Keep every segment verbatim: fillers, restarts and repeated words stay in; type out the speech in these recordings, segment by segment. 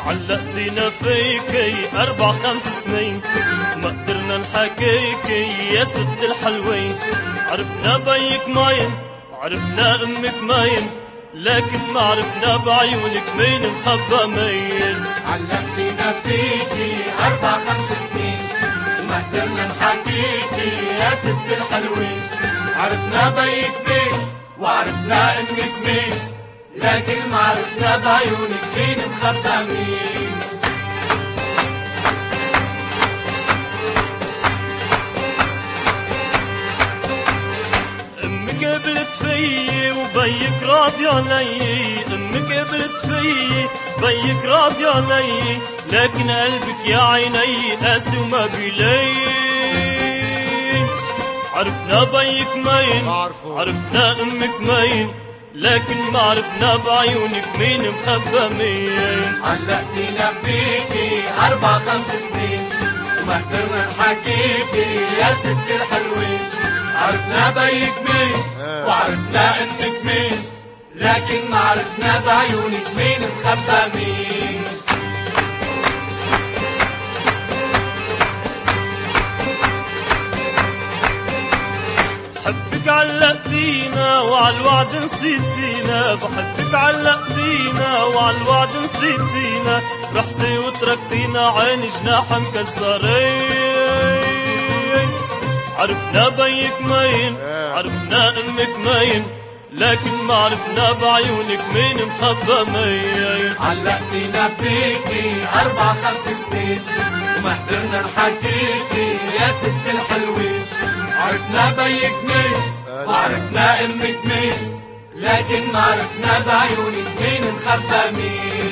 علقتينا فيكي أربع خمس سنين ما قدرنا نحكيكي يا ست الحلوين. عرفنا بيك ماين وعرفنا أمك ماين، لكن ما عرفنا بعيونك مين مخبى مين. علقتينا فيكي أربع خمس سنين وما قدرنا نحكيكي يا ست الحلوين. عرفنا بيك مين وعرفنا أمك مين، لكن ما عرفنا بعيونك مين مخبى مين. امك قبلت فيي وبيك راضي علي، امك قبلت فيي بيك راضي علي، لكن قلبك يا عيني قاسي وما بيلين. عرفنا بيك مين عرفنا امك مين، لكن ما عرفنا بعيونك مين مخبى مين. علقتينا فيكي أربع خمس سنين وما قدرنا نحكيكي يا ست الحلوين. عرفنا بيك مين وعرفنا أمك مين، لكن ما عرفنا بعيونك مين مخبى مين. بحبك علقتينا وعالوعد نسيتينا، بحبك علقتينا وعالوعد نسيتينا، رحتي وتركتينا عين جناح مكسرين. عرفنا بيك مين عرفنا امك مين، لكن ما عرفنا بعيونك مين مخبى مين. علقتينا فيكي أربع خمس سنين وما قدرنا نحكيكي يا ست الحلوين. عرفنا بيك مين وعرفنا امك مين، لكن ما عرفنا بعيونك مين مخبى مين.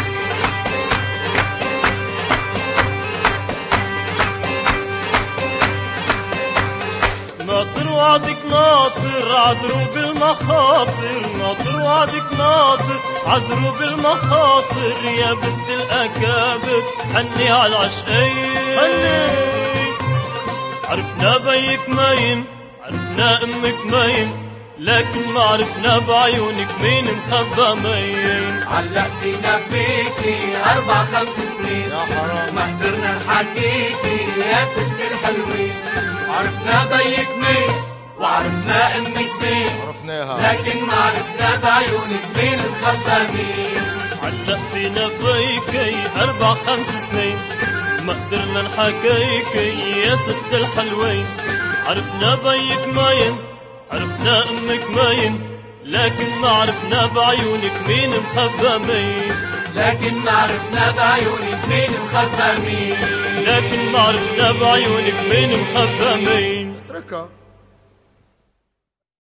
ناطر وعدك ناطر عدروب المخاطر، ناطر وعدك ناطر عدروب المخاطر، يا بنت الأكابر حني عالعشقين. عرفنا بيك مين عرفنا امك مين، لكن ما عرفنا بعيونك مين مخبى مين. علقتينا فيكي أربع خمس سنين وما قدرنا نحكيكي يا ست الحلوين. عرفنا بيك مين وعرفنا امك مين، لكن ما عرفنا بعيونك مين مخبى مين. علقتينا فيكي أربع خمس سنين ما قدرنا نحكيكي يا ست الحلوين. عرفنا بيك مين عرفنا امك مين، لكن ما عرفنا بعيونك مين مخبى مين. لكن ما عرفنا بعيونك مين مخبى مين، لكن ما عرفنا بعيونك مين مخبى مين. اتركها.